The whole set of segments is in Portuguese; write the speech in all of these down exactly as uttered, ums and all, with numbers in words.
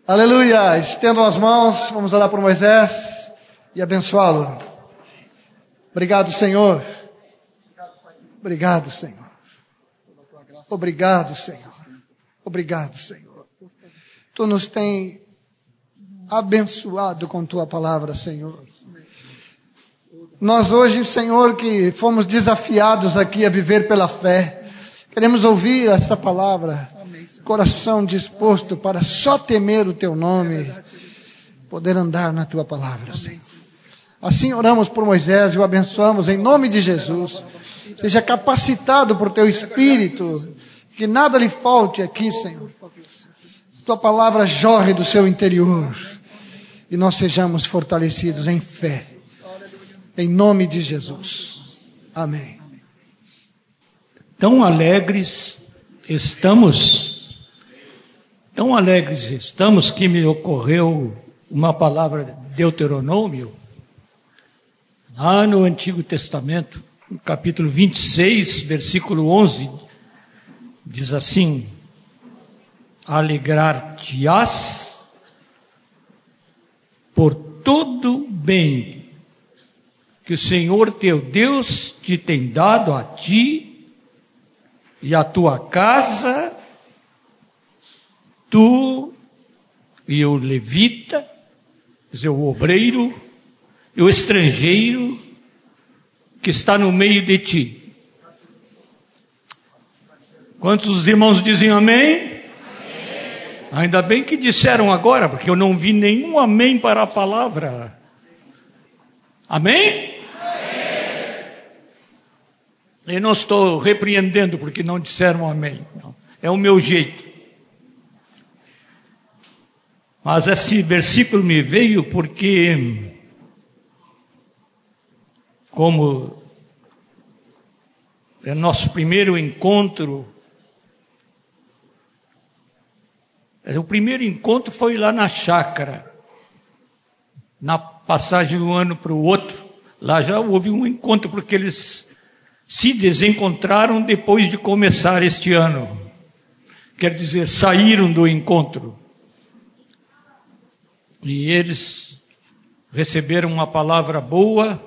Aleluia! Estendam as mãos, vamos orar por Moisés e abençoá-lo. Obrigado, Senhor. Obrigado, Senhor. Obrigado, Senhor. Obrigado, Senhor. Tu nos tem abençoado com Tua palavra, Senhor. Nós hoje, Senhor, que fomos desafiados aqui a viver pela fé, queremos ouvir esta palavra, coração disposto para só temer o Teu nome, poder andar na Tua palavra, Senhor. Assim oramos por Moisés e o abençoamos em nome de Jesus. Seja capacitado por Teu Espírito, que nada lhe falte aqui, Senhor. Tua palavra jorre do seu interior e nós sejamos fortalecidos em fé. Em nome de Jesus. Amém. Tão alegres estamos... Tão alegres estamos que me ocorreu uma palavra de Deuteronômio, lá no Antigo Testamento, no capítulo vinte e seis, versículo onze, diz assim: alegrar-te-ás por todo bem que o Senhor teu Deus te tem dado a ti e a tua casa, tu e o levita, quer dizer, o obreiro, e o estrangeiro que está no meio de ti. Quantos dos irmãos dizem amém? Amém? Ainda bem que disseram agora, porque eu não vi nenhum amém para a palavra. Amém? Amém. Eu não estou repreendendo porque não disseram amém. Não. É o meu jeito. Mas esse versículo me veio porque, como é nosso primeiro encontro, o primeiro encontro foi lá na chácara, na passagem de um ano para o outro. Lá já houve um encontro, porque eles se desencontraram depois de começar este ano. Quer dizer, saíram do encontro. E eles receberam uma palavra boa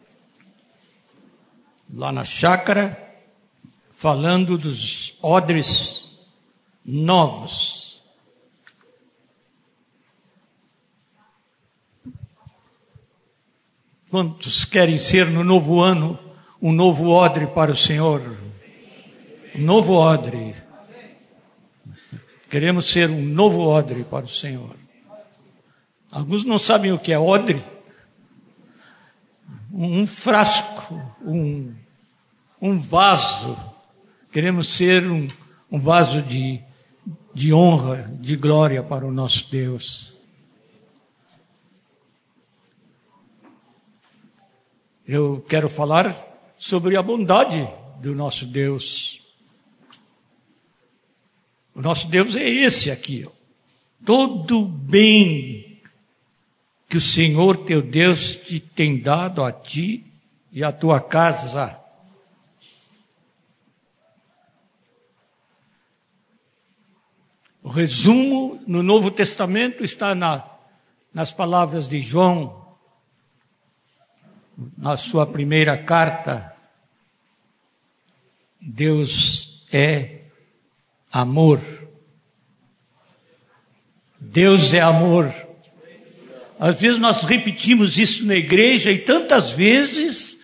lá na chácara, falando dos odres novos. Quantos querem ser no novo ano um novo odre para o Senhor? Um novo odre. Queremos ser um novo odre para o Senhor. Alguns não sabem o que é odre. Um frasco, um, um vaso. Queremos ser um, um vaso de, de honra, de glória para o nosso Deus. Eu quero falar sobre a bondade do nosso Deus. O nosso Deus é esse aqui, ó. Todo bem que o Senhor teu Deus te tem dado a ti e a tua casa. O resumo no Novo Testamento está na, nas palavras de João, na sua primeira carta. Deus é amor. Deus é amor. Às vezes nós repetimos isso na igreja e tantas vezes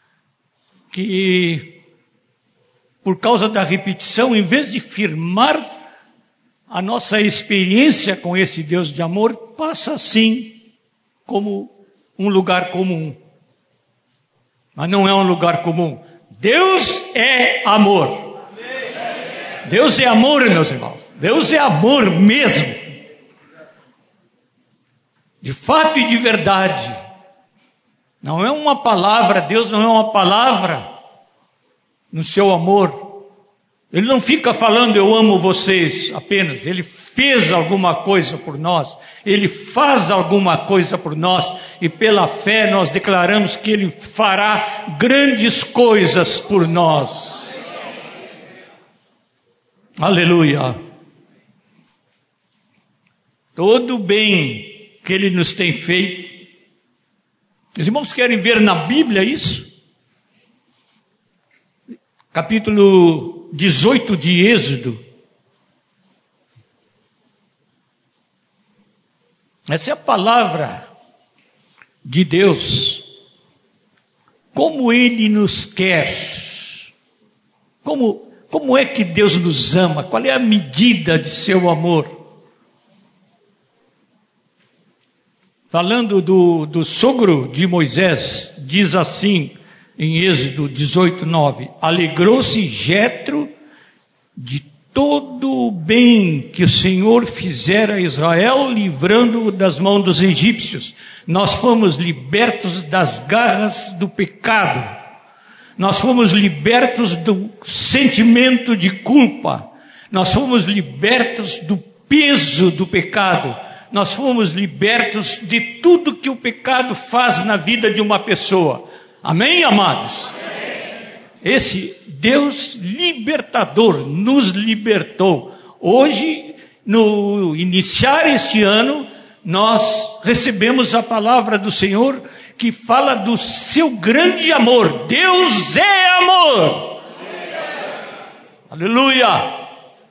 que, por causa da repetição, em vez de firmar a nossa experiência com esse Deus de amor, passa assim como um lugar comum. Mas não é um lugar comum. Deus é amor. Deus é amor, meus irmãos. Deus é amor mesmo. De fato e de verdade. Não é uma palavra, Deus não é uma palavra no seu amor. Ele não fica falando eu amo vocês apenas. Ele fez alguma coisa por nós. Ele faz alguma coisa por nós. E pela fé nós declaramos que Ele fará grandes coisas por nós. Aleluia. todo o bem que Ele nos tem feito. Os irmãos querem ver na Bíblia isso? Capítulo dezoito de Êxodo. Essa é a palavra de Deus. Como Ele nos quer. Como, como é que Deus nos ama? Qual é a medida de seu amor? Falando do, do sogro de Moisés, diz assim em Êxodo dezoito, nove: alegrou-se Jetro de todo o bem que o Senhor fizera a Israel, livrando-o das mãos dos egípcios. Nós fomos libertos das garras do pecado. Nós fomos libertos do sentimento de culpa. Nós fomos libertos do peso do pecado. Nós fomos libertos de tudo que o pecado faz na vida de uma pessoa. Amém, amados? Amém. Esse Deus libertador nos libertou. Hoje, no iniciar este ano, nós recebemos a palavra do Senhor que fala do seu grande amor. Deus é amor. Aleluia. Aleluia.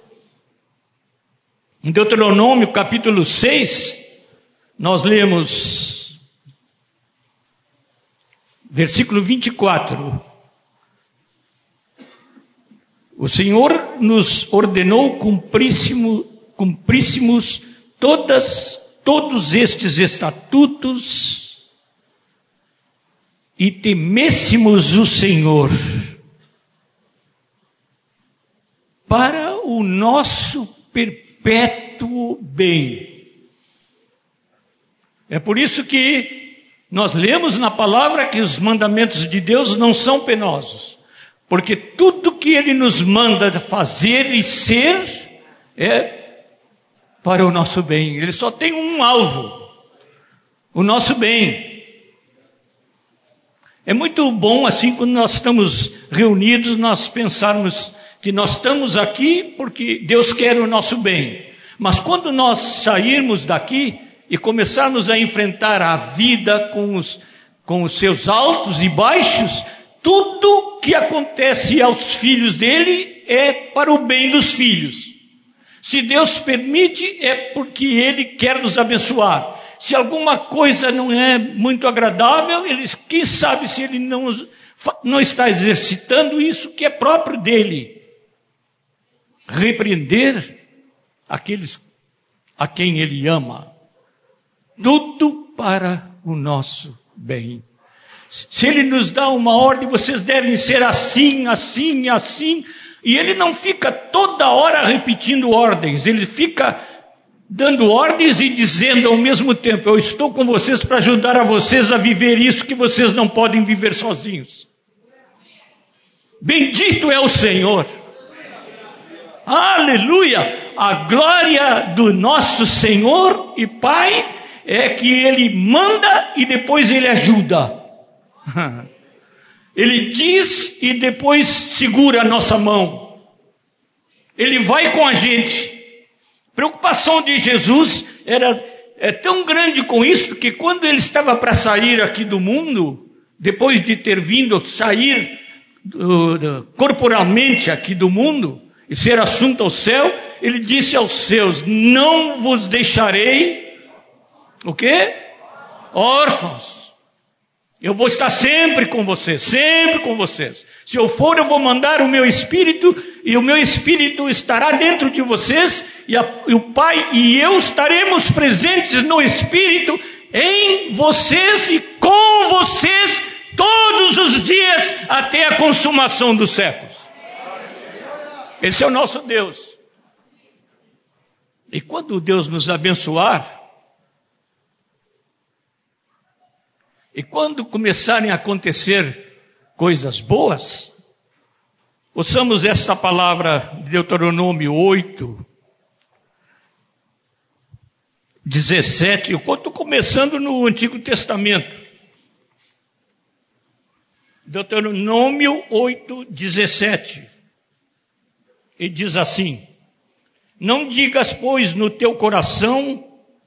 Em Deuteronômio capítulo seis, nós lemos versículo vinte e quatro. O Senhor nos ordenou cumpríssimo, cumpríssemos todas, todos estes estatutos e temêssemos o Senhor para o nosso perpétuo bem. É por isso que nós lemos na palavra que os mandamentos de Deus não são penosos, porque tudo que Ele nos manda fazer e ser é para o nosso bem. Ele só tem um alvo: o nosso bem. É muito bom assim, quando nós estamos reunidos, nós pensarmos que nós estamos aqui porque Deus quer o nosso bem. Mas quando nós sairmos daqui e começarmos a enfrentar a vida com os, com os seus altos e baixos, tudo que acontece aos filhos dele é para o bem dos filhos. Se Deus permite, é porque Ele quer nos abençoar. Se alguma coisa não é muito agradável, ele, quem sabe se Ele não, não está exercitando isso que é próprio dele. Repreender aqueles a quem Ele ama. Tudo para o nosso bem. Se Ele nos dá uma ordem, vocês devem ser assim, assim, assim, e Ele não fica toda hora repetindo ordens, Ele fica dando ordens e dizendo ao mesmo tempo: eu estou com vocês para ajudar a vocês a viver isso que vocês não podem viver sozinhos. Bendito é o Senhor. Aleluia! A glória do nosso Senhor e Pai é que Ele manda e depois Ele ajuda. Ele diz e depois segura a nossa mão. Ele vai com a gente. A preocupação de Jesus era é tão grande com isso que quando Ele estava para sair aqui do mundo, depois de ter vindo sair do, do, corporalmente aqui do mundo e ser assunto ao céu, Ele disse aos seus: não vos deixarei o quê? Órfãos. Eu vou estar sempre com vocês, sempre com vocês. Se eu for, eu vou mandar o meu Espírito, e o meu Espírito estará dentro de vocês, e, a, e o Pai e eu estaremos presentes no Espírito, em vocês e com vocês, todos os dias, até a consumação dos séculos. Esse é o nosso Deus. E quando Deus nos abençoar, e quando começarem a acontecer coisas boas, ouçamos esta palavra de Deuteronômio oito, dezessete. Eu estou começando no Antigo Testamento. Deuteronômio oito, dezessete. E diz assim: não digas, pois, no teu coração: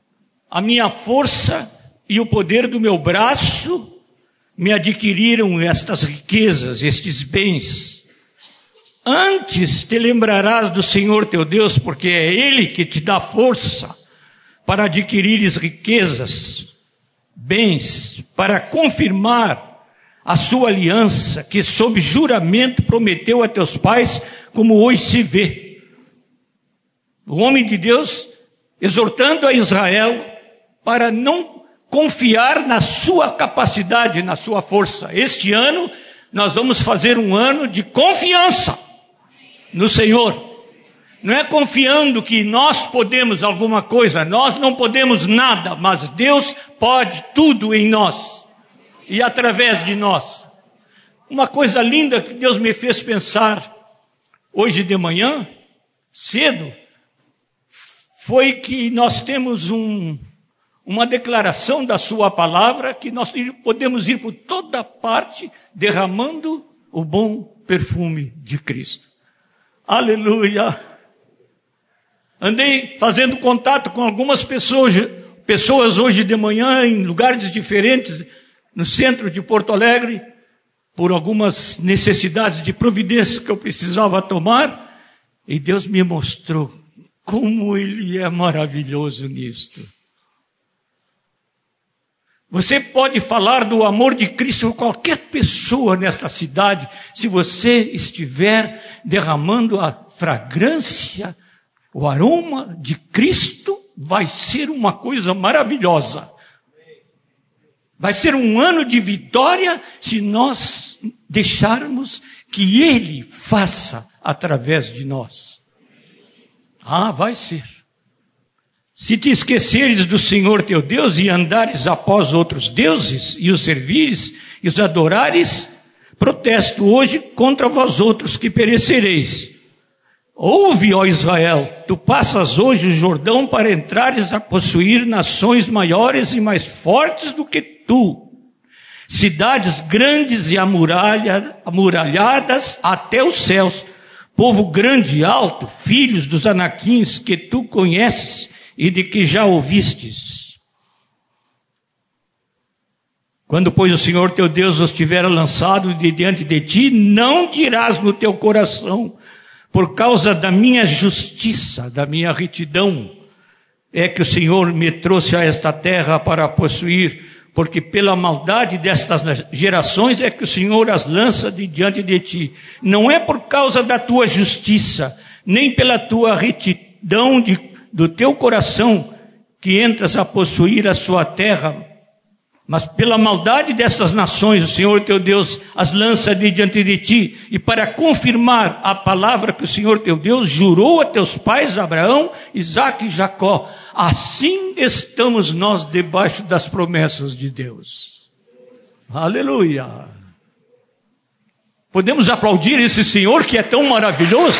a minha força e o poder do meu braço me adquiriram estas riquezas, estes bens. Antes te lembrarás do Senhor teu Deus, porque é Ele que te dá força para adquirires riquezas, bens, para confirmar a sua aliança, que sob juramento prometeu a teus pais, como hoje se vê. O homem de Deus exortando a Israel para não confiar na sua capacidade, na sua força. Este ano nós vamos fazer um ano de confiança no Senhor. Não é confiando que nós podemos alguma coisa, nós não podemos nada, mas Deus pode tudo em nós e através de nós. Uma coisa linda que Deus me fez pensar hoje de manhã, cedo, foi que nós temos um, uma declaração da sua palavra, que nós podemos ir por toda parte derramando o bom perfume de Cristo. Aleluia! Andei fazendo contato com algumas pessoas, pessoas hoje de manhã em lugares diferentes, no centro de Porto Alegre, por algumas necessidades de providência que eu precisava tomar, e Deus me mostrou como Ele é maravilhoso nisto. Você pode falar do amor de Cristo a qualquer pessoa nesta cidade, se você estiver derramando a fragrância, o aroma de Cristo, vai ser uma coisa maravilhosa. Vai ser um ano de vitória se nós deixarmos que Ele faça através de nós. Ah, vai ser. Se te esqueceres do Senhor teu Deus e andares após outros deuses e os servires e os adorares, protesto hoje contra vós outros que perecereis. Ouve, ó Israel, tu passas hoje o Jordão para entrares a possuir nações maiores e mais fortes do que tu, cidades grandes e amuralhadas até os céus, povo grande e alto, filhos dos anaquins que tu conheces e de que já ouvistes. Quando, pois, o Senhor teu Deus os tiver lançado de diante de ti, não dirás no teu coração, por causa da minha justiça, da minha retidão, é que o Senhor me trouxe a esta terra para possuir, porque pela maldade destas gerações é que o Senhor as lança de diante de ti. Não é por causa da tua justiça, nem pela tua retidão de, do teu coração, que entras a possuir a sua terra, mas pela maldade destas nações, o Senhor teu Deus as lança de diante de ti, e para confirmar a palavra que o Senhor teu Deus jurou a teus pais, Abraão, Isaque e Jacó. Assim estamos nós debaixo das promessas de Deus. Aleluia! Podemos aplaudir esse Senhor que é tão maravilhoso?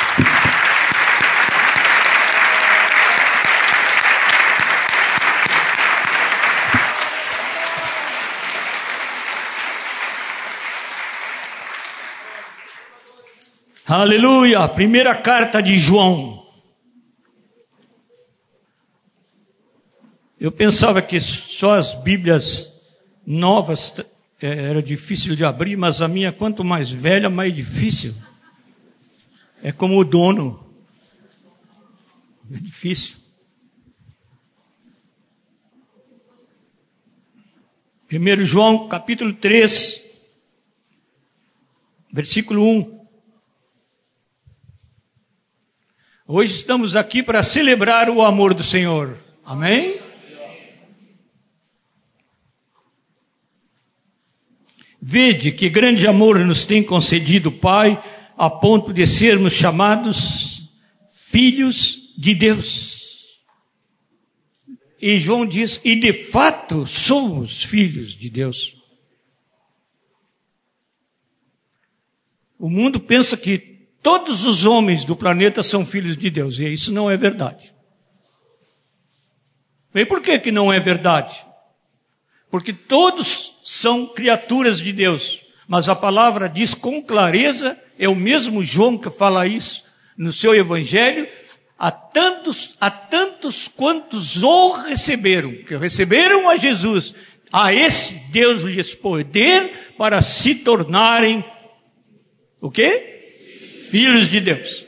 Aleluia! Primeira carta de João. Eu pensava que só as Bíblias novas era difícil de abrir, mas a minha, quanto mais velha, mais difícil. É como o dono. É difícil. Primeiro João, capítulo três, versículo um. Hoje estamos aqui para celebrar o amor do Senhor. Amém? Vede que grande amor nos tem concedido o Pai, a ponto de sermos chamados filhos de Deus. E João diz, e de fato somos filhos de Deus. O mundo pensa que todos os homens do planeta são filhos de Deus, e isso não é verdade. E por que que não é verdade? Porque todos são criaturas de Deus, mas a palavra diz com clareza, é o mesmo João que fala isso no seu evangelho, a tantos, a tantos quantos o receberam, que receberam a Jesus, a esse Deus lhes poder para se tornarem o quê? Filhos de Deus.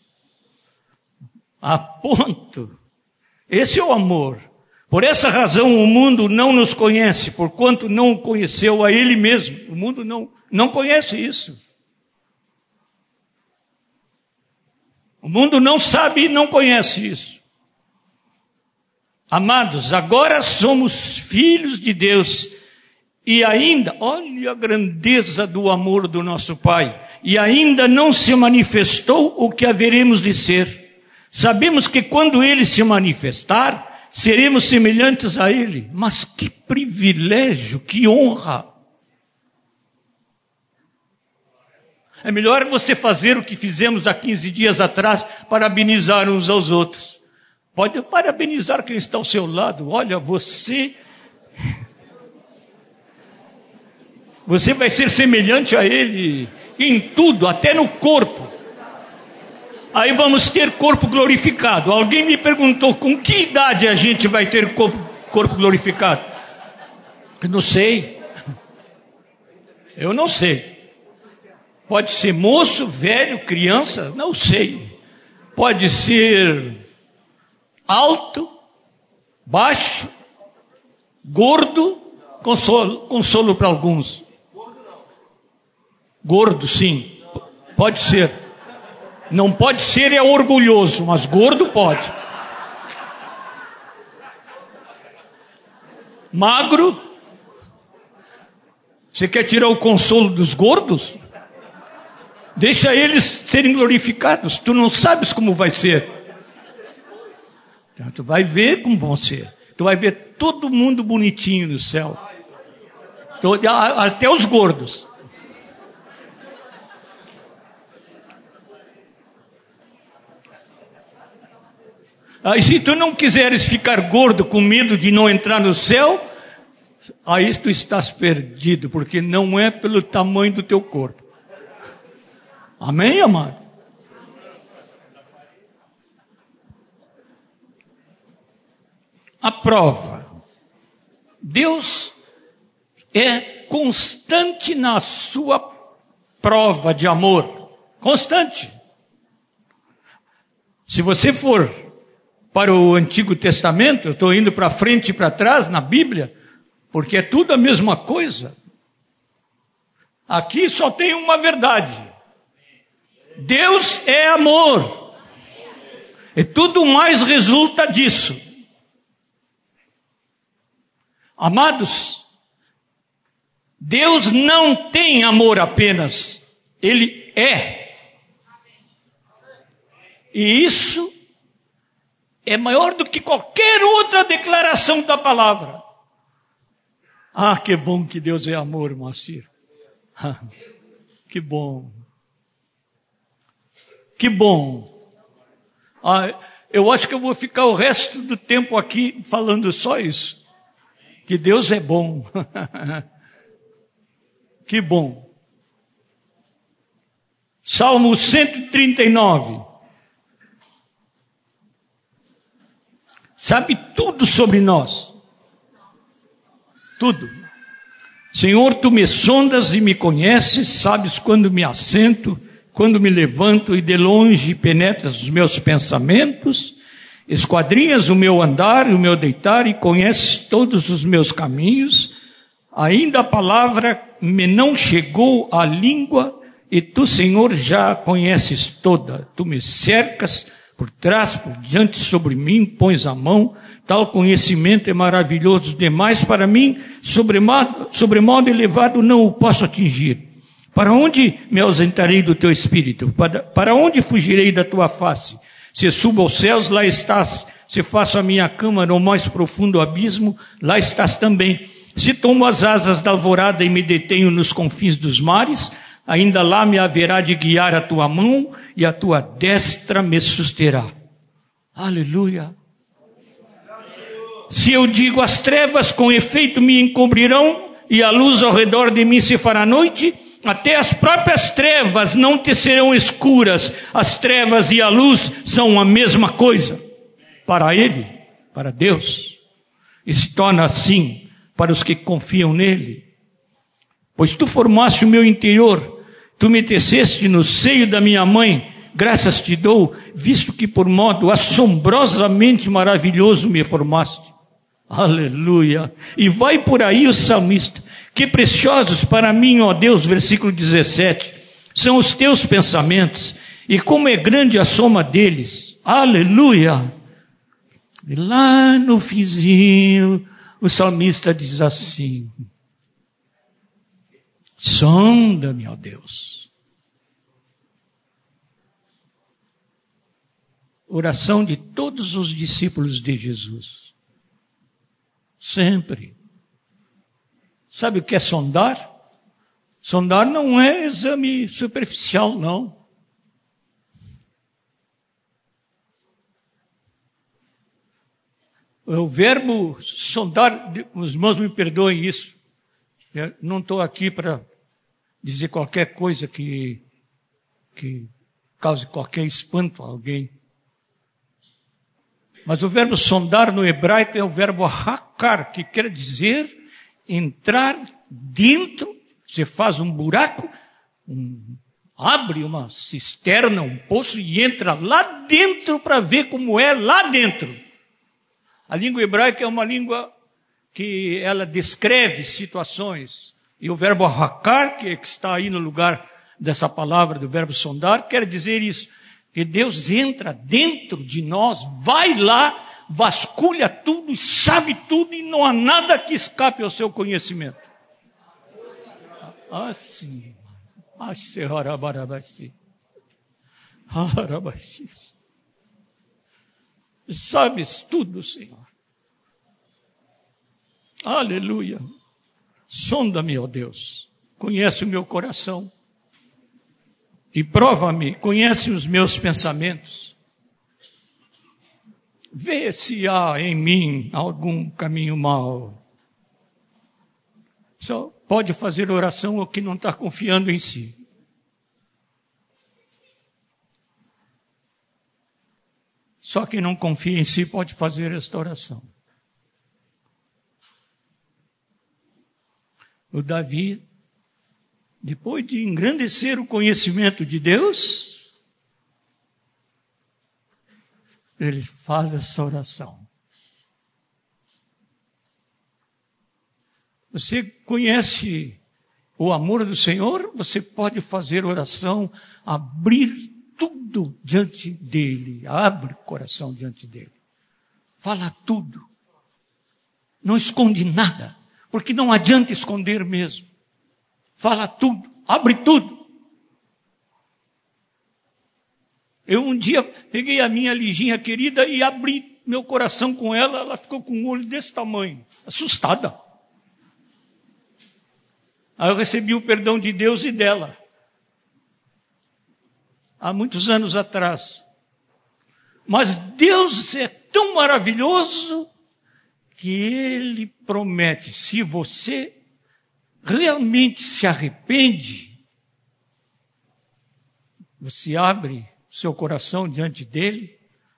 A ponto. Esse é o amor. Por essa razão o mundo não nos conhece, porquanto não conheceu a Ele mesmo. O mundo não, não conhece isso. O mundo não sabe e não conhece isso. Amados, agora somos filhos de Deus e ainda, olha a grandeza do amor do nosso Pai, e ainda não se manifestou o que haveremos de ser. Sabemos que quando Ele se manifestar, seremos semelhantes a Ele. Mas que privilégio, que honra! É melhor você fazer o que fizemos há quinze dias atrás, parabenizar uns aos outros. Pode parabenizar quem está ao seu lado. Olha, você... Você vai ser semelhante a Ele em tudo, até no corpo. Aí vamos ter corpo glorificado. Alguém me perguntou com que idade a gente vai ter corpo, corpo glorificado. Eu não sei. Eu não sei. Pode ser moço, velho, criança, não sei. Pode ser alto, baixo, gordo, consolo, consolo para alguns. Gordo, sim, pode ser. Não pode ser é orgulhoso, mas gordo pode. Magro. Você quer tirar o consolo dos gordos? Deixa eles serem glorificados. Tu não sabes como vai ser. Então, tu vai ver como vão ser. Tu vai ver todo mundo bonitinho no céu. Todo, até os gordos. Aí se tu não quiseres ficar gordo com medo de não entrar no céu, aí tu estás perdido, porque não é pelo tamanho do teu corpo. Amém, amado? A prova. Deus é constante na sua prova de amor. Constante. Se você for para o Antigo Testamento, eu estou indo para frente e para trás na Bíblia, porque é tudo a mesma coisa. Aqui só tem uma verdade. Deus é amor. E tudo mais resulta disso. Amados, Deus não tem amor apenas. Ele é. E isso é maior do que qualquer outra declaração da palavra. Ah, que bom que Deus é amor, Moacir. Que bom. Que bom. Ah, eu acho que eu vou ficar o resto do tempo aqui falando só isso. Que Deus é bom. Que bom. Salmo cento e trinta e nove. Sabe tudo sobre nós. Tudo. Senhor, tu me sondas e me conheces, sabes quando me assento, quando me levanto e de longe penetras os meus pensamentos, esquadrinhas o meu andar e o meu deitar e conheces todos os meus caminhos. Ainda a palavra me não chegou à língua e tu, Senhor, já a conheces toda. Tu me cercas por trás, por diante, sobre mim, pões a mão. Tal conhecimento é maravilhoso demais para mim, sobremodo, sobremodo elevado não o posso atingir. Para onde me ausentarei do teu espírito? Para, para onde fugirei da tua face? Se subo aos céus, lá estás. Se faço a minha cama no mais profundo abismo, lá estás também. Se tomo as asas da alvorada e me detenho nos confins dos mares, ainda lá me haverá de guiar a tua mão e a tua destra me susterá. Aleluia. Se eu digo as trevas com efeito me encobrirão e a luz ao redor de mim se fará noite, até as próprias trevas não te serão escuras. As trevas e a luz são a mesma coisa para Ele, para Deus. E se torna assim para os que confiam nele. Pois tu formaste o meu interior, tu me teceste no seio da minha mãe, graças te dou, visto que por modo assombrosamente maravilhoso me formaste. Aleluia! E vai por aí o salmista. Que preciosos para mim, ó Deus, versículo dezessete, são os teus pensamentos, e como é grande a soma deles. Aleluia! E lá no finzinho, o salmista diz assim: sonda-me, ó Deus. Oração de todos os discípulos de Jesus. Sempre. Sabe o que é sondar? Sondar não é exame superficial, não. O verbo sondar, os irmãos me perdoem isso. Eu não estou aqui para dizer qualquer coisa que, que cause qualquer espanto a alguém. Mas o verbo sondar no hebraico é o verbo hakar, que quer dizer entrar dentro. Você faz um buraco, um, abre uma cisterna, um poço e entra lá dentro para ver como é lá dentro. A língua hebraica é uma língua que ela descreve situações. E o verbo hakar, que está aí no lugar dessa palavra do verbo sondar, quer dizer isso. Que Deus entra dentro de nós, vai lá, vasculha tudo e sabe tudo e não há nada que escape ao seu conhecimento. Assim. Sabes tudo, Senhor. Aleluia. Sonda-me, ó Deus. Conhece o meu coração. E prova-me, conhece os meus pensamentos. Vê se há em mim algum caminho mau. Só pode fazer oração o que não está confiando em si. Só quem não confia em si pode fazer esta oração. O Davi, depois de engrandecer o conhecimento de Deus, ele faz essa oração. Você conhece o amor do Senhor? Você pode fazer oração, abrir tudo diante dele. Abre o coração diante dele. Fala tudo. Não esconde nada, porque não adianta esconder mesmo. Fala tudo, abre tudo. Eu um dia peguei a minha Liginha querida e abri meu coração com ela, ela ficou com um olho desse tamanho, assustada. Aí eu recebi o perdão de Deus e dela. Há muitos anos atrás. Mas Deus é tão maravilhoso que Ele promete, se você realmente se arrepende, você abre seu coração diante dele,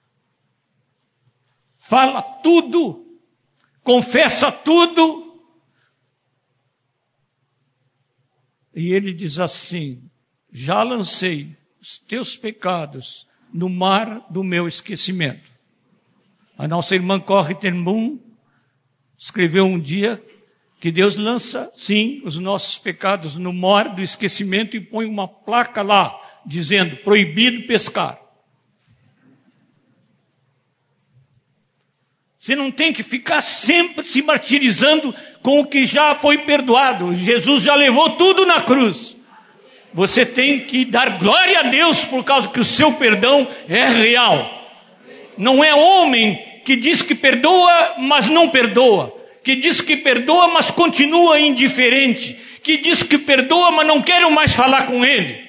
fala tudo, confessa tudo, e ele diz assim: já lancei os teus pecados no mar do meu esquecimento. A nossa irmã Corrie ten Boom escreveu um dia que Deus lança, sim, os nossos pecados no mar do esquecimento e põe uma placa lá, dizendo, proibido pescar. Você não tem que ficar sempre se martirizando com o que já foi perdoado. Jesus já levou tudo na cruz. Você tem que dar glória a Deus por causa que o seu perdão é real. Não é homem que diz que perdoa, mas não perdoa. Que diz que perdoa, mas continua indiferente. Que diz que perdoa, mas não quero mais falar com ele.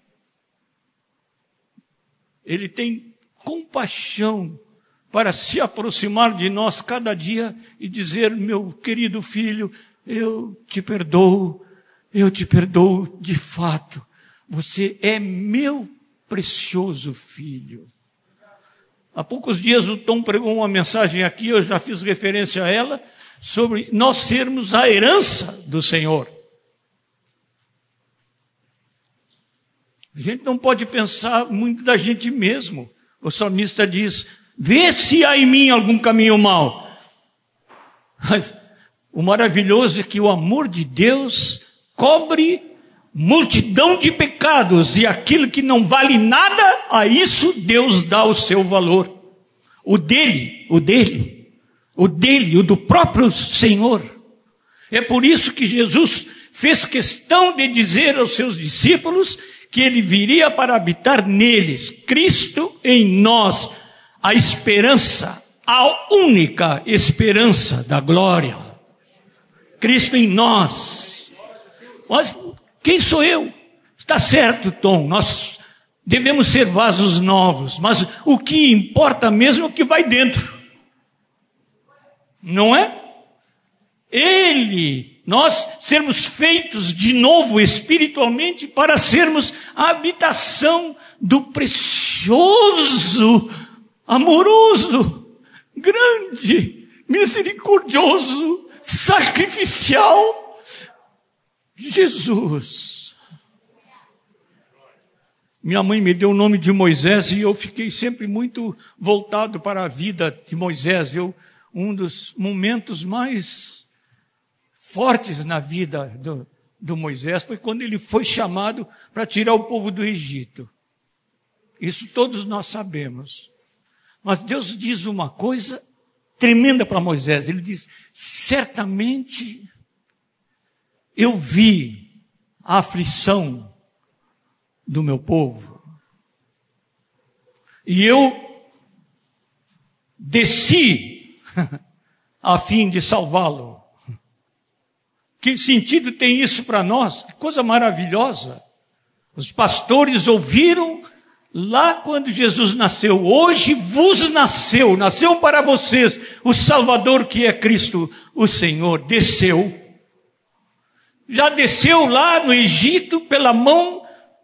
Ele tem compaixão para se aproximar de nós cada dia e dizer, meu querido filho, eu te perdoo, eu te perdoo de fato. Você é meu precioso filho. Há poucos dias o Tom pregou uma mensagem aqui, eu já fiz referência a ela, sobre nós sermos a herança do Senhor. A gente não pode pensar muito da gente mesmo. O salmista diz, vê se há em mim algum caminho mau. Mas o maravilhoso é que o amor de Deus cobre multidão de pecados, e aquilo que não vale nada, a isso Deus dá o seu valor. O dele, o dele, o dele, o do próprio Senhor. É por isso que Jesus fez questão de dizer aos seus discípulos que ele viria para habitar neles. Cristo em nós, a esperança, a única esperança da glória. Cristo em nós. Mas quem sou eu? Está certo, Tom, nós devemos ser vasos novos, mas o que importa mesmo é o que vai dentro. Não é? Ele, nós sermos feitos de novo espiritualmente para sermos a habitação do precioso, amoroso, grande, misericordioso, sacrificial Jesus. Minha mãe me deu o nome de Moisés e eu fiquei sempre muito voltado para a vida de Moisés. Eu, um dos momentos mais fortes na vida do, do Moisés foi quando ele foi chamado para tirar o povo do Egito. Isso todos nós sabemos. Mas Deus diz uma coisa tremenda para Moisés. Ele diz, certamente eu vi a aflição do meu povo. E eu desci a fim de salvá-lo. Que sentido tem isso para nós? Que coisa maravilhosa. Os pastores ouviram lá quando Jesus nasceu. Hoje vos nasceu, nasceu para vocês o Salvador que é Cristo, o Senhor. Desceu. Já desceu lá no Egito pela mão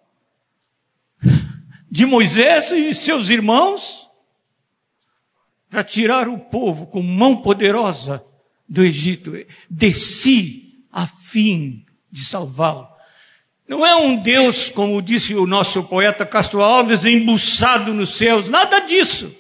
de Moisés e seus irmãos para tirar o povo com mão poderosa do Egito. Desci a fim de salvá-lo. Não é um Deus, como disse o nosso poeta Castro Alves, embuçado nos céus, nada disso.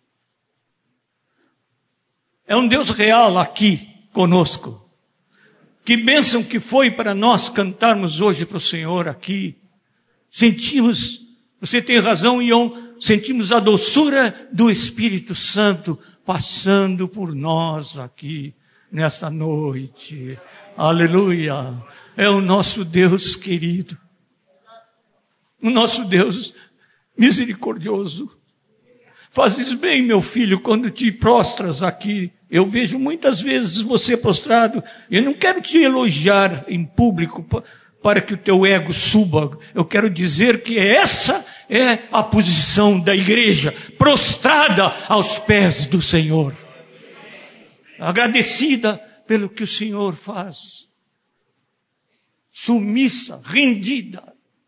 É um Deus real aqui conosco. Que bênção que foi para nós cantarmos hoje para o Senhor aqui. Sentimos, você tem razão, Ion, sentimos a doçura do Espírito Santo passando por nós aqui nessa noite. Aleluia! É o nosso Deus querido. O nosso Deus misericordioso. Fazes bem, meu filho, quando te prostras aqui. Eu vejo muitas vezes você prostrado. Eu não quero te elogiar em público para que o teu ego suba. Eu quero dizer que essa é a posição da igreja, prostrada aos pés do Senhor. Agradecida pelo que o Senhor faz. Submissa, rendida.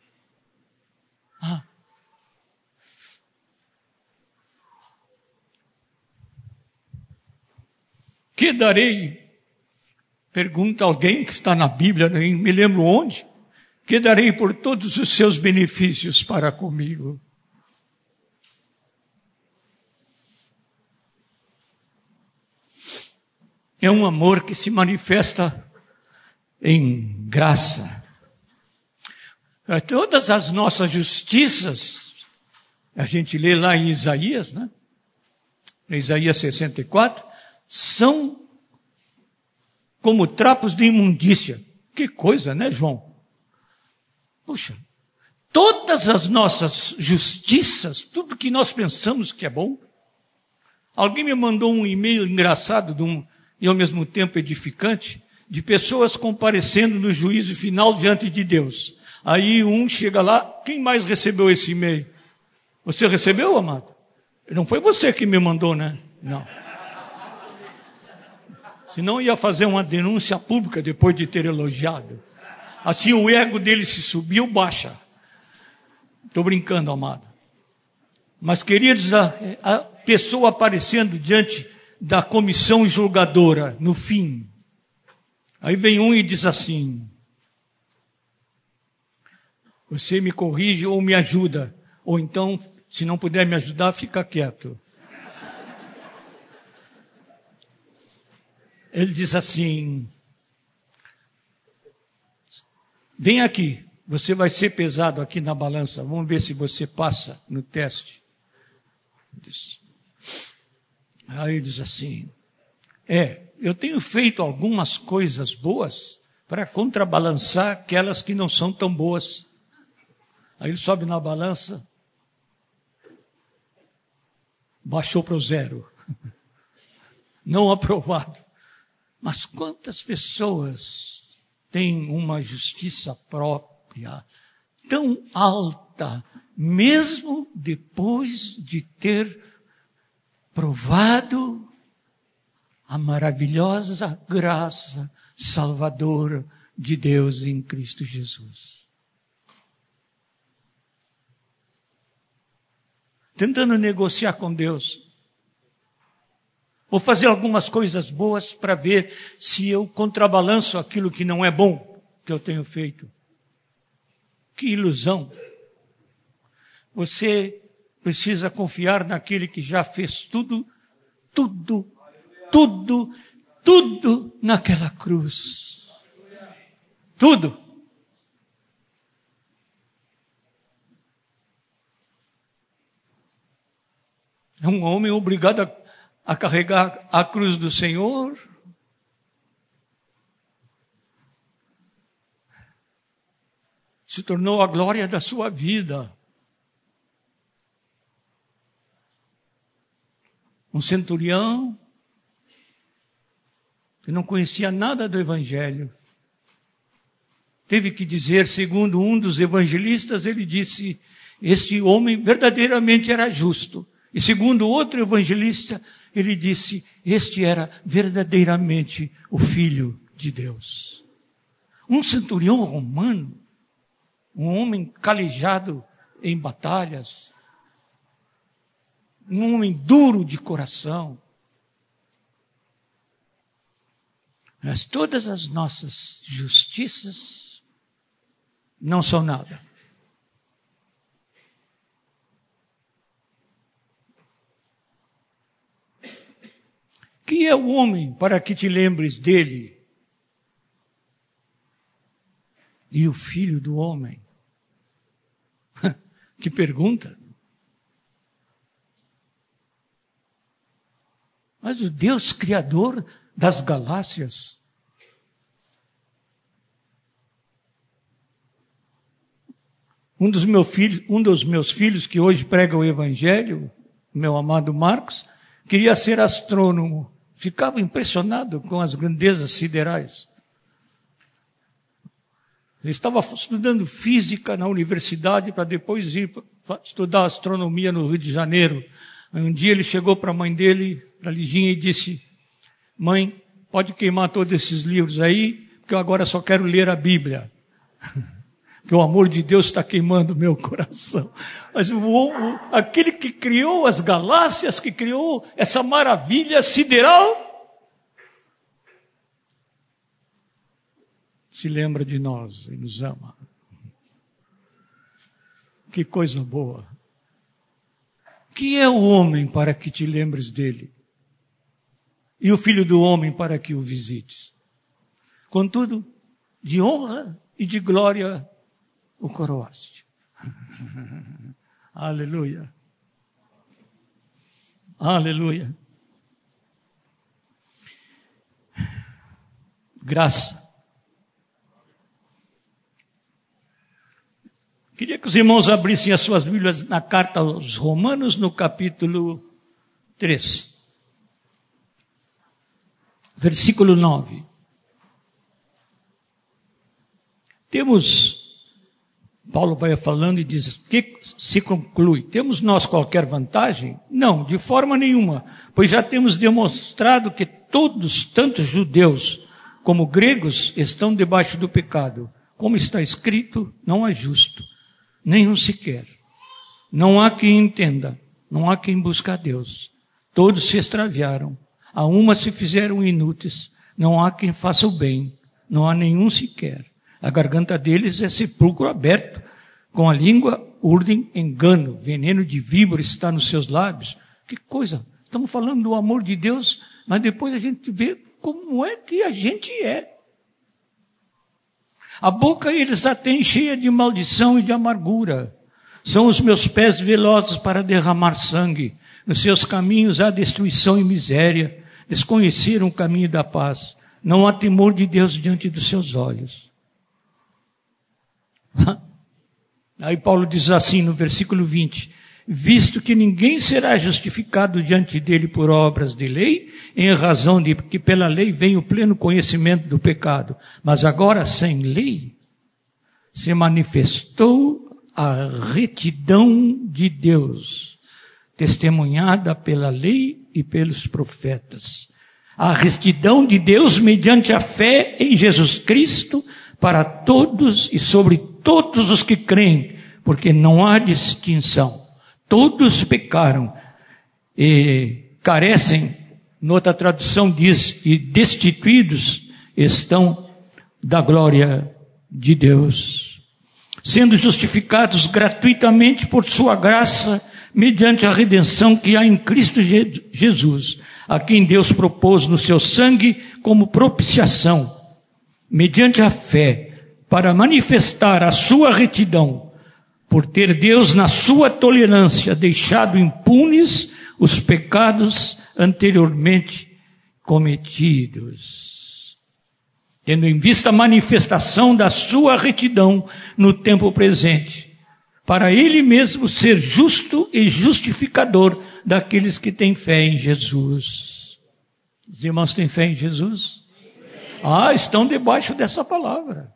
Ah. Que darei? Pergunta alguém que está na Bíblia, nem me lembro onde. Que darei por todos os seus benefícios para comigo? É um amor que se manifesta em graça. Todas as nossas justiças, a gente lê lá em Isaías, né? Em Isaías sessenta e quatro, são como trapos de imundícia. Que coisa, né, João? Puxa, todas as nossas justiças, tudo que nós pensamos que é bom. Alguém me mandou um e-mail engraçado de um, e ao mesmo tempo edificante, de pessoas comparecendo no juízo final diante de Deus. Aí um chega lá, quem mais recebeu esse e-mail? Você recebeu, amado? Não foi você que me mandou, né? Não. Senão ia fazer uma denúncia pública depois de ter elogiado. Assim o ego dele se subiu, baixa. Estou brincando, amado. Mas, queridos, a, a pessoa aparecendo diante da comissão julgadora, no fim. Aí vem um e diz assim: você me corrige ou me ajuda, ou então, se não puder me ajudar, fica quieto. Ele diz assim: vem aqui, você vai ser pesado aqui na balança, vamos ver se você passa no teste. Aí ele diz assim: é, eu tenho feito algumas coisas boas para contrabalançar aquelas que não são tão boas. Aí ele sobe na balança, baixou para o zero. Não aprovado. Mas quantas pessoas têm uma justiça própria tão alta, mesmo depois de ter provado a maravilhosa graça salvadora de Deus em Cristo Jesus. Tentando negociar com Deus. Vou fazer algumas coisas boas para ver se eu contrabalanço aquilo que não é bom que eu tenho feito. Que ilusão. Você precisa confiar naquele que já fez tudo, tudo, tudo, tudo naquela cruz. Tudo. É um homem obrigado a, a carregar a cruz do Senhor. Se tornou a glória da sua vida. Um centurião que não conhecia nada do Evangelho. Teve que dizer, segundo um dos evangelistas, ele disse, este homem verdadeiramente era justo. E segundo outro evangelista, ele disse, este era verdadeiramente o Filho de Deus. Um centurião romano, um homem calejado em batalhas, um homem duro de coração. Mas todas as nossas justiças não são nada. Quem é o homem para que te lembres dele? E o filho do homem? Que pergunta. Mas o Deus Criador das galáxias, um dos, meu filho, um dos meus filhos que hoje prega o Evangelho, meu amado Marcos, queria ser astrônomo. Ficava impressionado com as grandezas siderais. Ele estava estudando física na universidade para depois ir estudar astronomia no Rio de Janeiro. Um dia ele chegou para a mãe dele, para a Liginha, e disse, mãe, pode queimar todos esses livros aí, porque eu agora só quero ler a Bíblia. Porque o amor de Deus está queimando o meu coração. Mas o, o, aquele que criou as galáxias, que criou essa maravilha sideral, se lembra de nós e nos ama. Que coisa boa. Que é o homem para que te lembres dele? E o filho do homem para que o visites? Contudo, de honra e de glória o coroaste. Aleluia. Aleluia. Graça. Queria que os irmãos abrissem as suas Bíblias na carta aos Romanos, no capítulo três. Versículo nove. Temos, Paulo vai falando e diz, que se conclui, temos nós qualquer vantagem? Não, de forma nenhuma, pois já temos demonstrado que todos, tanto judeus como gregos, estão debaixo do pecado. Como está escrito, não há justo, nenhum sequer. Não há quem entenda, não há quem busque a Deus. Todos se extraviaram, a uma se fizeram inúteis, não há quem faça o bem, não há nenhum sequer. A garganta deles é sepulcro aberto, com a língua urdem engano, veneno de víbora está nos seus lábios. Que coisa, estamos falando do amor de Deus, mas depois a gente vê como é que a gente é. A boca eles a têm cheia de maldição e de amargura. São os meus pés velozes para derramar sangue. Nos seus caminhos há destruição e miséria. Desconheceram o caminho da paz. Não há temor de Deus diante dos seus olhos. Aí Paulo diz assim no versículo vinte. Visto que ninguém será justificado diante dele por obras de lei, em razão de que pela lei vem o pleno conhecimento do pecado. Mas agora, sem lei, se manifestou a retidão de Deus, testemunhada pela lei e pelos profetas. A retidão de Deus mediante a fé em Jesus Cristo para todos e sobre todos os que creem, porque não há distinção. Todos pecaram e carecem, noutra tradução diz, e destituídos estão da glória de Deus, sendo justificados gratuitamente por sua graça, mediante a redenção que há em Cristo Jesus, a quem Deus propôs no seu sangue como propiciação, mediante a fé, para manifestar a sua retidão, por ter Deus, na sua tolerância, deixado impunes os pecados anteriormente cometidos, tendo em vista a manifestação da sua retidão no tempo presente, para Ele mesmo ser justo e justificador daqueles que têm fé em Jesus. Os irmãos têm fé em Jesus? Ah, estão debaixo dessa palavra.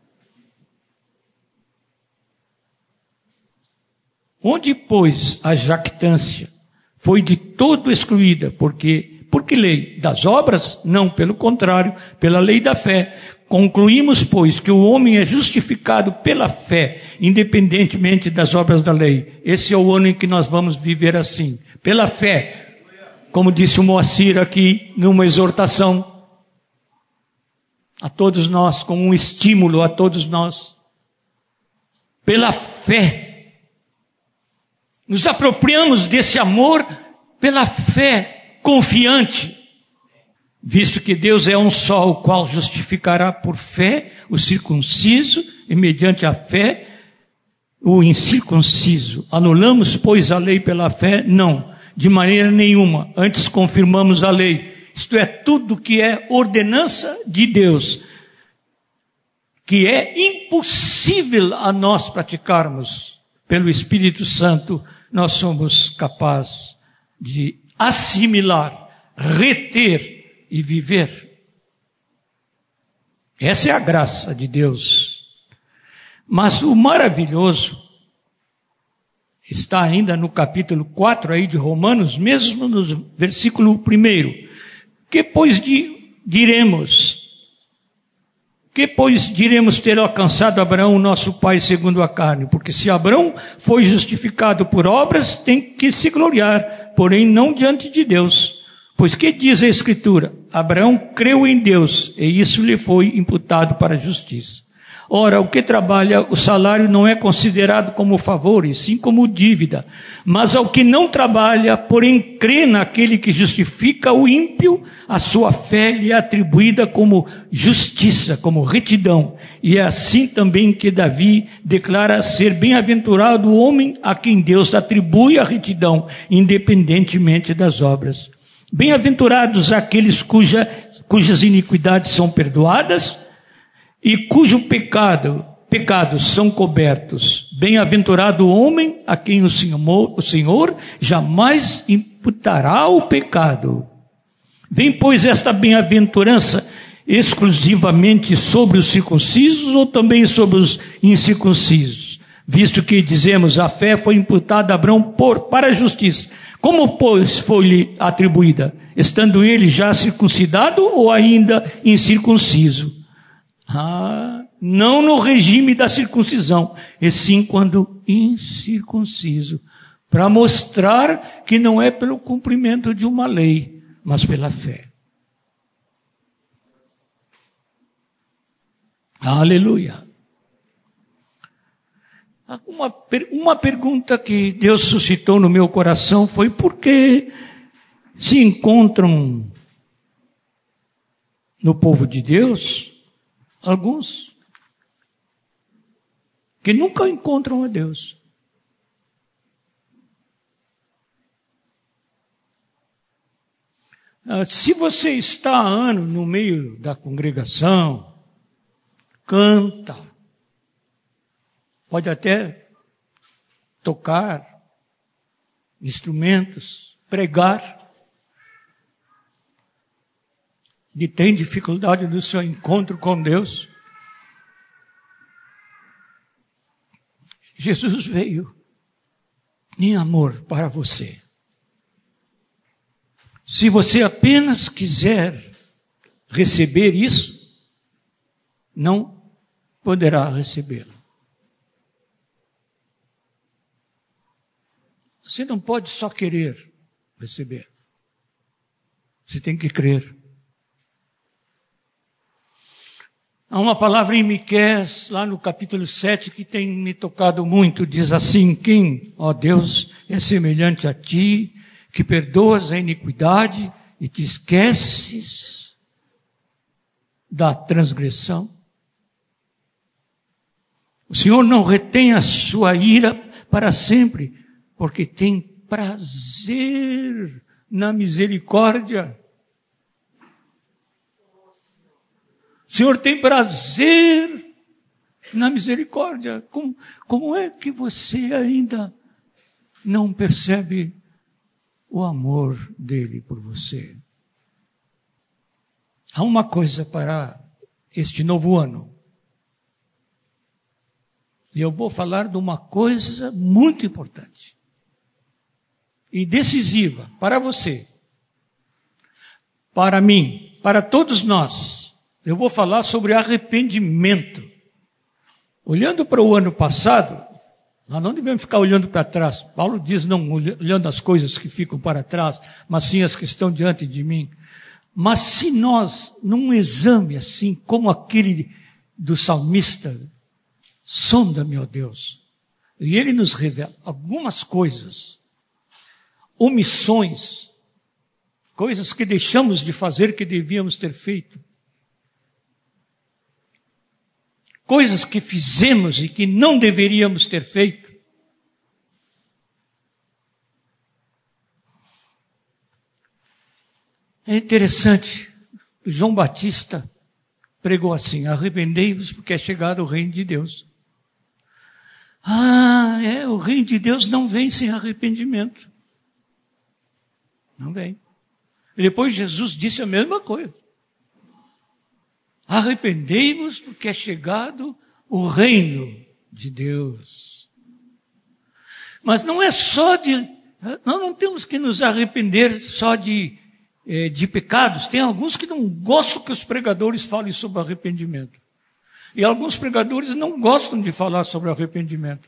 Onde, pois, a jactância foi de todo excluída, porque, por que lei? Das obras? Não, pelo contrário, pela lei da fé. Concluímos, pois, que o homem é justificado pela fé, independentemente das obras da lei. Esse é o ano em que nós vamos viver assim, pela fé. Como disse o Moacir aqui, numa exortação a todos nós, como um estímulo a todos nós. Pela fé. Nos apropriamos desse amor pela fé confiante, visto que Deus é um só, o qual justificará por fé o circunciso e mediante a fé o incircunciso. Anulamos, pois, a lei pela fé? Não, de maneira nenhuma. Antes confirmamos a lei. Isto é, tudo que é ordenança de Deus, que é impossível a nós praticarmos. Pelo Espírito Santo, nós somos capazes de assimilar, reter e viver. Essa é a graça de Deus. Mas o maravilhoso está ainda no capítulo quatro aí de Romanos, mesmo no versículo primeiro. Que pois di, diremos? Que, pois, diremos ter alcançado Abraão, nosso pai, segundo a carne? Porque se Abraão foi justificado por obras, tem que se gloriar, porém não diante de Deus. Pois que diz a Escritura? Abraão creu em Deus, e isso lhe foi imputado para a justiça. Ora, o que trabalha, o salário não é considerado como favor, e sim como dívida. Mas ao que não trabalha, porém crê naquele que justifica o ímpio, a sua fé lhe é atribuída como justiça, como retidão. E é assim também que Davi declara ser bem-aventurado o homem a quem Deus atribui a retidão, independentemente das obras. Bem-aventurados aqueles cuja, cujas iniquidades são perdoadas, e cujo pecado, pecados são cobertos. Bem-aventurado o homem a quem o Senhor, o Senhor jamais imputará o pecado. Vem, pois, esta bem-aventurança exclusivamente sobre os circuncisos ou também sobre os incircuncisos? Visto que dizemos, a fé foi imputada a Abraão por, para a justiça. Como, pois, foi-lhe atribuída? Estando ele já circuncidado ou ainda incircunciso? Ah, não no regime da circuncisão, e sim quando incircunciso, para mostrar que não é pelo cumprimento de uma lei, mas pela fé. Aleluia. Uma, uma pergunta que Deus suscitou no meu coração foi: por que se encontram no povo de Deus alguns que nunca encontram a Deus? Se você está há anos no meio da congregação, canta, pode até tocar instrumentos, pregar, e tem dificuldade no seu encontro com Deus, Jesus veio em amor para você. Se você apenas quiser receber isso, não poderá recebê-lo. Você não pode só querer receber. Você tem que crer. Há uma palavra em Miqueias, lá no capítulo sete, que tem me tocado muito. Diz assim: quem, ó Deus, é semelhante a ti, que perdoas a iniquidade e te esqueces da transgressão? O Senhor não retém a sua ira para sempre, porque tem prazer na misericórdia. O Senhor tem prazer na misericórdia. Como, como é que você ainda não percebe o amor dele por você? Há uma coisa para este novo ano. E eu vou falar de uma coisa muito importante e decisiva para você, para mim, para todos nós. Eu vou falar sobre arrependimento. Olhando para o ano passado, nós não devemos ficar olhando para trás. Paulo diz não olhando as coisas que ficam para trás, mas sim as que estão diante de mim. Mas se nós, num exame assim, como aquele do salmista, sonda-me, ó Deus, e ele nos revela algumas coisas, omissões, coisas que deixamos de fazer que devíamos ter feito, coisas que fizemos e que não deveríamos ter feito. É interessante, João Batista pregou assim: arrependei-vos porque é chegado o reino de Deus. Ah, é, o reino de Deus não vem sem arrependimento. Não vem. E depois Jesus disse a mesma coisa. Arrependei-vos porque é chegado o reino de Deus. Mas não é só de... Nós não temos que nos arrepender só de, eh, de pecados. Tem alguns que não gostam que os pregadores falem sobre arrependimento. E alguns pregadores não gostam de falar sobre arrependimento.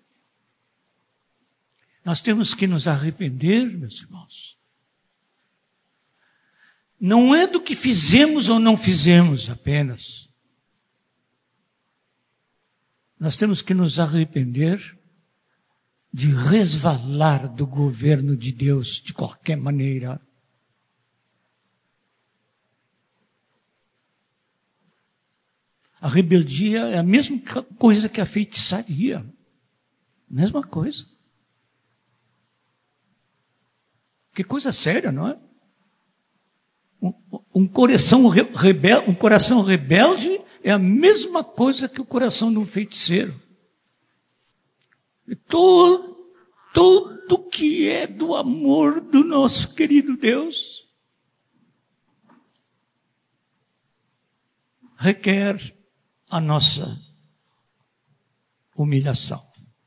Nós temos que nos arrepender, meus irmãos. Não é do que fizemos ou não fizemos apenas. Nós temos que nos arrepender de resvalar do governo de Deus de qualquer maneira. A rebeldia é a mesma coisa que a feitiçaria. Mesma coisa. Que coisa séria, não é? Um, um, coração rebel, um coração rebelde é a mesma coisa que o coração de um feiticeiro. E todo, tudo que é do amor do nosso querido Deus requer a nossa humilhação.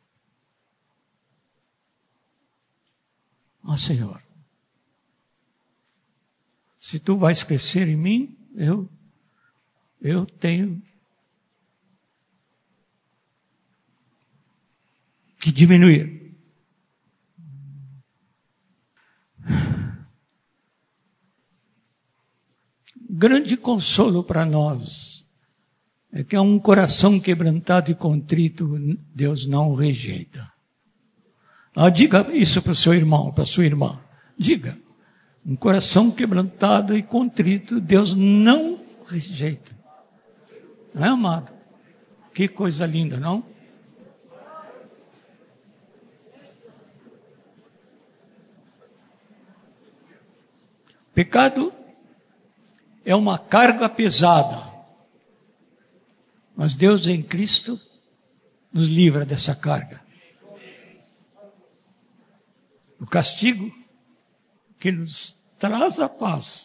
Ó Senhor, se tu vais crescer em mim, eu, eu tenho que diminuir. Grande consolo para nós é que há um coração quebrantado e contrito, Deus não rejeita. Ah, diga isso para o seu irmão, para a sua irmã. Diga. Um coração quebrantado e contrito, Deus não rejeita. Não é, amado? Que coisa linda, não? Pecado é uma carga pesada, mas Deus em Cristo nos livra dessa carga. O castigo que nos traz a paz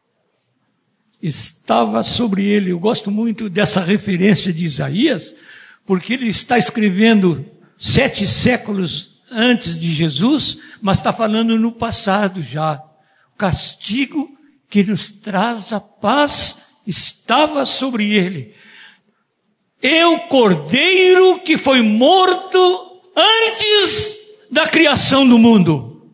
estava sobre ele. Eu gosto muito dessa referência de Isaías, porque ele está escrevendo sete séculos antes de Jesus, mas está falando no passado já. O castigo que nos traz a paz estava sobre ele. É o cordeiro que foi morto antes da criação do mundo.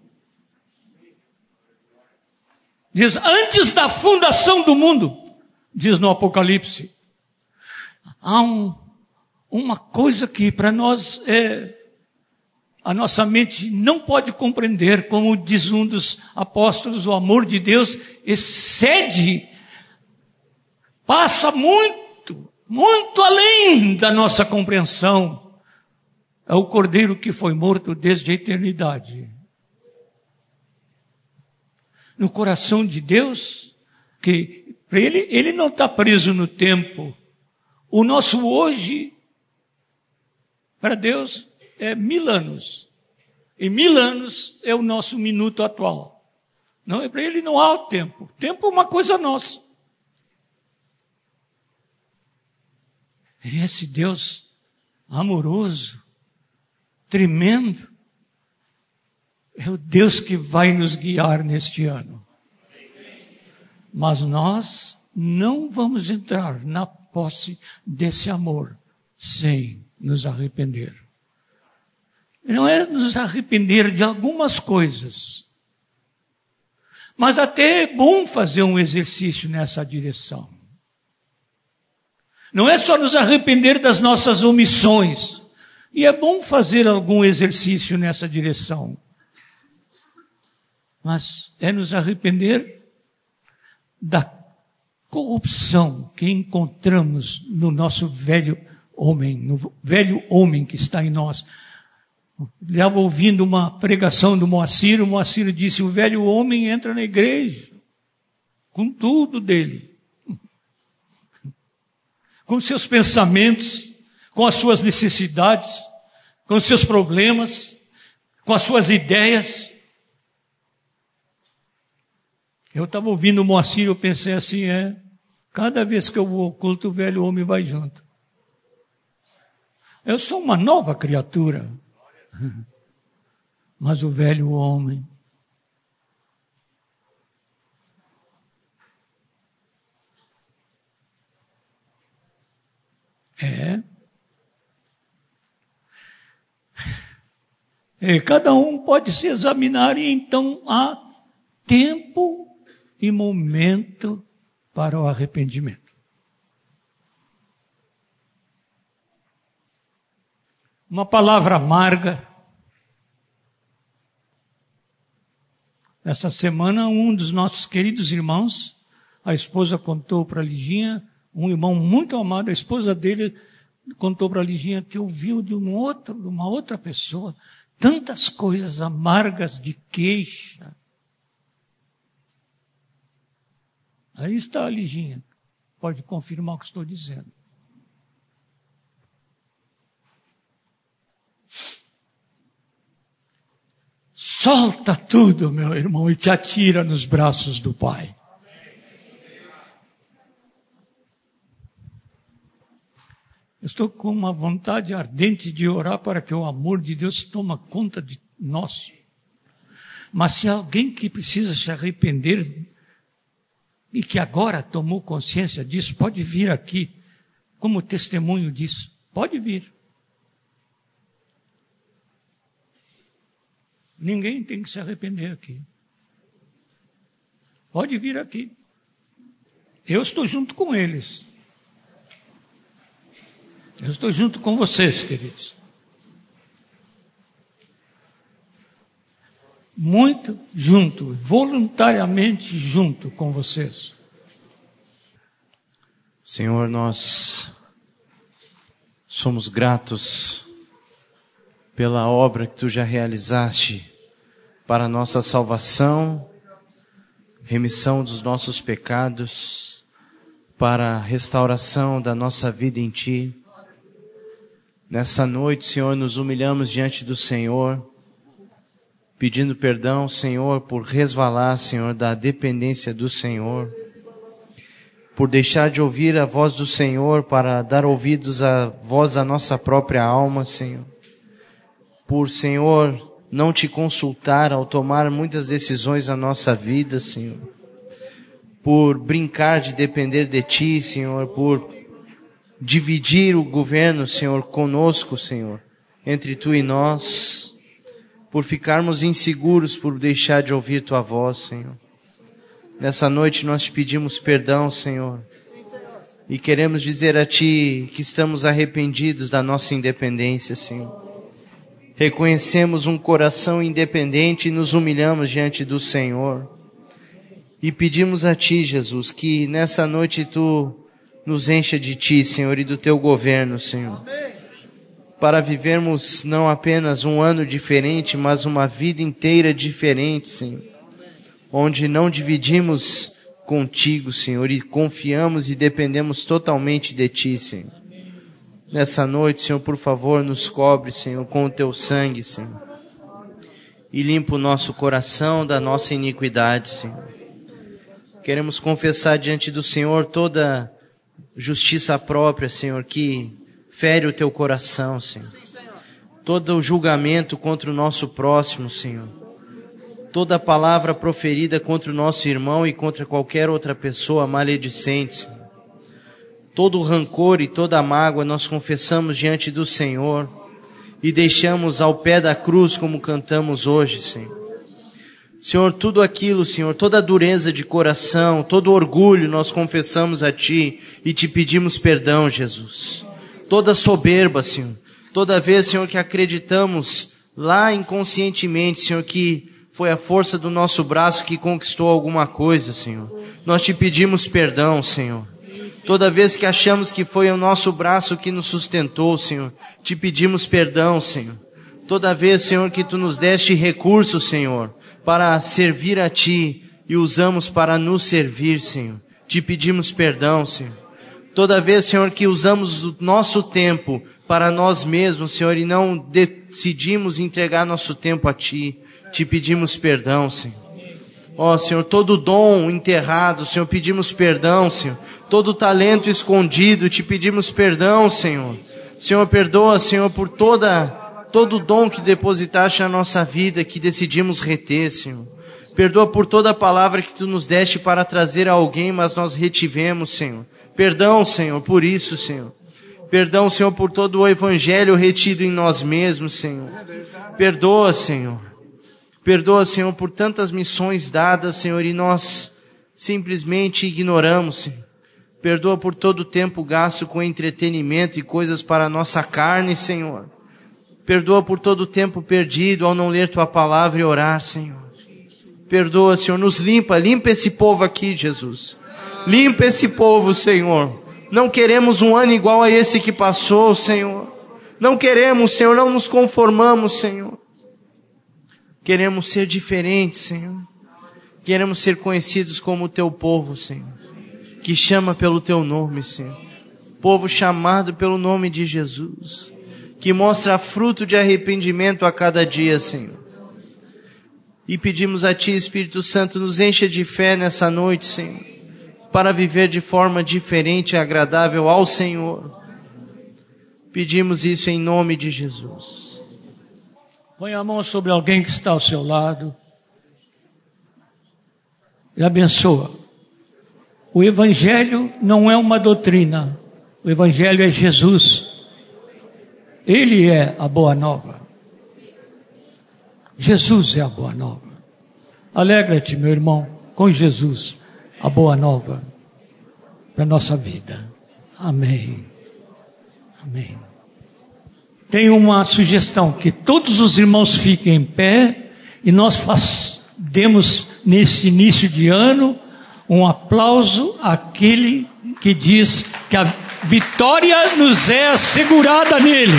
Diz, antes da fundação do mundo, diz no Apocalipse. Há um, uma coisa que para nós é, a nossa mente não pode compreender, como diz um dos apóstolos, o amor de Deus excede, passa muito, muito além da nossa compreensão. É o cordeiro que foi morto desde a eternidade. No coração de Deus, que para ele, ele não está preso no tempo. O nosso hoje, para Deus, é mil anos. E mil anos é o nosso minuto atual. Não, para ele não há o tempo. O tempo é uma coisa nossa. E esse Deus amoroso, tremendo, é o Deus que vai nos guiar neste ano. Mas nós não vamos entrar na posse desse amor sem nos arrepender. Não é nos arrepender de algumas coisas, mas até é bom fazer um exercício nessa direção. Não é só nos arrepender das nossas omissões, e é bom fazer algum exercício nessa direção. Mas é nos arrepender da corrupção que encontramos no nosso velho homem, no velho homem que está em nós. Estava ouvindo uma pregação do Moacir, o Moacir disse, o velho homem entra na igreja, com tudo dele, com seus pensamentos, com as suas necessidades, com os seus problemas, com as suas ideias. Eu estava ouvindo o Moacir, eu pensei assim, é, cada vez que eu vou ao culto, o velho homem vai junto. Eu sou uma nova criatura. Mas o velho homem é, é cada um pode se examinar e então há tempo e momento para o arrependimento. Uma palavra amarga. Essa semana, um dos nossos queridos irmãos, a esposa contou para a Liginha, um irmão muito amado, a esposa dele contou para a Liginha que ouviu de um outro, de uma outra pessoa, tantas coisas amargas de queixa. Aí está a Liginha, pode confirmar o que estou dizendo. Solta tudo, meu irmão, e te atira nos braços do Pai. Estou com uma vontade ardente de orar para que o amor de Deus tome conta de nós. Mas se alguém que precisa se arrepender e que agora tomou consciência disso, pode vir aqui como testemunho disso. Pode vir. Ninguém tem que se arrepender aqui. Pode vir aqui. Eu estou junto com eles. Eu estou junto com vocês, queridos. Muito junto, voluntariamente junto com vocês. Senhor, nós somos gratos pela obra que Tu já realizaste para a nossa salvação, remissão dos nossos pecados, para a restauração da nossa vida em Ti. Nessa noite, Senhor, nos humilhamos diante do Senhor, pedindo perdão, Senhor, por resvalar, Senhor, da dependência do Senhor, por deixar de ouvir a voz do Senhor para dar ouvidos à voz da nossa própria alma, Senhor. Por, Senhor, não Te consultar ao tomar muitas decisões na nossa vida, Senhor. Por brincar de depender de Ti, Senhor, por dividir o governo, Senhor, conosco, Senhor, entre Tu e nós, por ficarmos inseguros, por deixar de ouvir Tua voz, Senhor. Nessa noite nós Te pedimos perdão, Senhor, e queremos dizer a Ti que estamos arrependidos da nossa independência, Senhor. Reconhecemos um coração independente e nos humilhamos diante do Senhor. E pedimos a Ti, Jesus, que nessa noite Tu nos encha de Ti, Senhor, e do Teu governo, Senhor. Para vivermos não apenas um ano diferente, mas uma vida inteira diferente, Senhor. Onde não dividimos contigo, Senhor, e confiamos e dependemos totalmente de Ti, Senhor. Nessa noite, Senhor, por favor, nos cobre, Senhor, com o Teu sangue, Senhor. E limpa o nosso coração da nossa iniquidade, Senhor. Queremos confessar diante do Senhor toda justiça própria, Senhor, que fere o Teu coração, Senhor. Todo o julgamento contra o nosso próximo, Senhor. Toda palavra proferida contra o nosso irmão e contra qualquer outra pessoa maledicente, Senhor. Todo o rancor e toda a mágoa nós confessamos diante do Senhor e deixamos ao pé da cruz como cantamos hoje, Senhor. Senhor, tudo aquilo, Senhor, toda a dureza de coração, todo o orgulho nós confessamos a Ti e Te pedimos perdão, Jesus. Toda soberba, Senhor, toda vez, Senhor, que acreditamos lá inconscientemente, Senhor, que foi a força do nosso braço que conquistou alguma coisa, Senhor. Nós Te pedimos perdão, Senhor. Toda vez que achamos que foi o nosso braço que nos sustentou, Senhor, Te pedimos perdão, Senhor. Toda vez, Senhor, que Tu nos deste recursos, Senhor, para servir a Ti e usamos para nos servir, Senhor, Te pedimos perdão, Senhor. Toda vez, Senhor, que usamos o nosso tempo para nós mesmos, Senhor, e não decidimos entregar nosso tempo a Ti, Te pedimos perdão, Senhor. Ó, Senhor, todo dom enterrado, Senhor, pedimos perdão, Senhor. Todo talento escondido, Te pedimos perdão, Senhor. Senhor, perdoa, Senhor, por toda, todo dom que depositaste na nossa vida, que decidimos reter, Senhor. Perdoa por toda a palavra que Tu nos deste para trazer a alguém, mas nós retivemos, Senhor. Perdão, Senhor, por isso, Senhor. Perdão, Senhor, por todo o evangelho retido em nós mesmos, Senhor. Perdoa, Senhor. Perdoa, Senhor, por tantas missões dadas, Senhor, e nós simplesmente ignoramos, Senhor. Perdoa por todo o tempo gasto com entretenimento e coisas para a nossa carne, Senhor. Perdoa por todo o tempo perdido ao não ler Tua palavra e orar, Senhor. Perdoa, Senhor, nos limpa, limpa esse povo aqui, Jesus. Limpa esse povo, Senhor. Não queremos um ano igual a esse que passou, Senhor. Não queremos, Senhor, não nos conformamos, Senhor. Queremos ser diferentes, Senhor. Queremos ser conhecidos como o Teu povo, Senhor. Que chama pelo Teu nome, Senhor. Povo chamado pelo nome de Jesus. Que mostra fruto de arrependimento a cada dia, Senhor. E pedimos a Ti, Espírito Santo, nos encha de fé nessa noite, Senhor. Para viver de forma diferente e agradável ao Senhor. Pedimos isso em nome de Jesus. Põe a mão sobre alguém que está ao seu lado e abençoa. O Evangelho não é uma doutrina. O Evangelho é Jesus. Ele é a boa nova. Jesus é a boa nova. Alegra-te, meu irmão, com Jesus, a boa nova para a nossa vida. Amém. Amém. Tenho uma sugestão, que todos os irmãos fiquem em pé e nós faz, demos nesse início de ano um aplauso àquele que diz que a vitória nos é assegurada nele.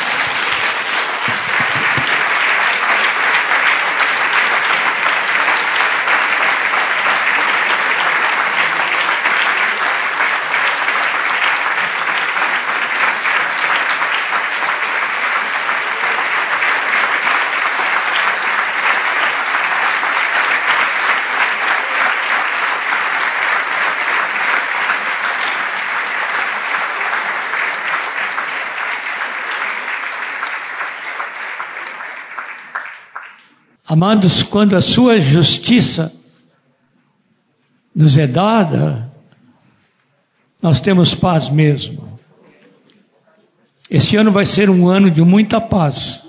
Amados, quando a sua justiça nos é dada, nós temos paz mesmo. Este ano vai ser um ano de muita paz.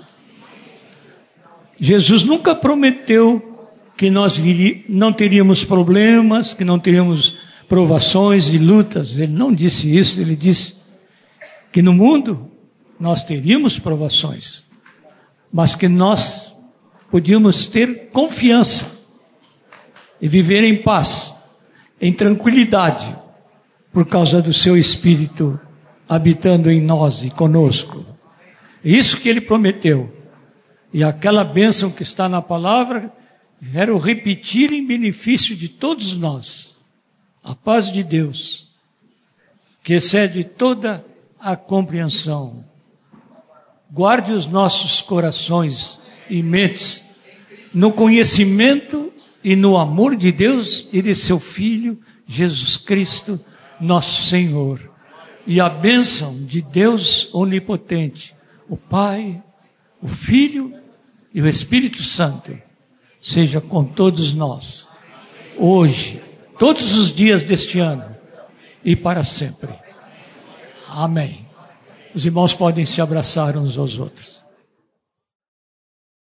Jesus nunca prometeu que nós viri, não teríamos problemas, que não teríamos provações e lutas. Ele não disse isso, ele disse que no mundo nós teríamos provações, mas que nós podíamos ter confiança e viver em paz, em tranquilidade, por causa do seu Espírito habitando em nós e conosco. É isso que ele prometeu. E aquela bênção que está na palavra, era o repetir em benefício de todos nós. A paz de Deus, que excede toda a compreensão, guarde os nossos corações e mentes no conhecimento e no amor de Deus e de seu Filho, Jesus Cristo, nosso Senhor. E a bênção de Deus onipotente, o Pai, o Filho e o Espírito Santo, seja com todos nós, hoje, todos os dias deste ano e para sempre. Amém. Os irmãos podem se abraçar uns aos outros.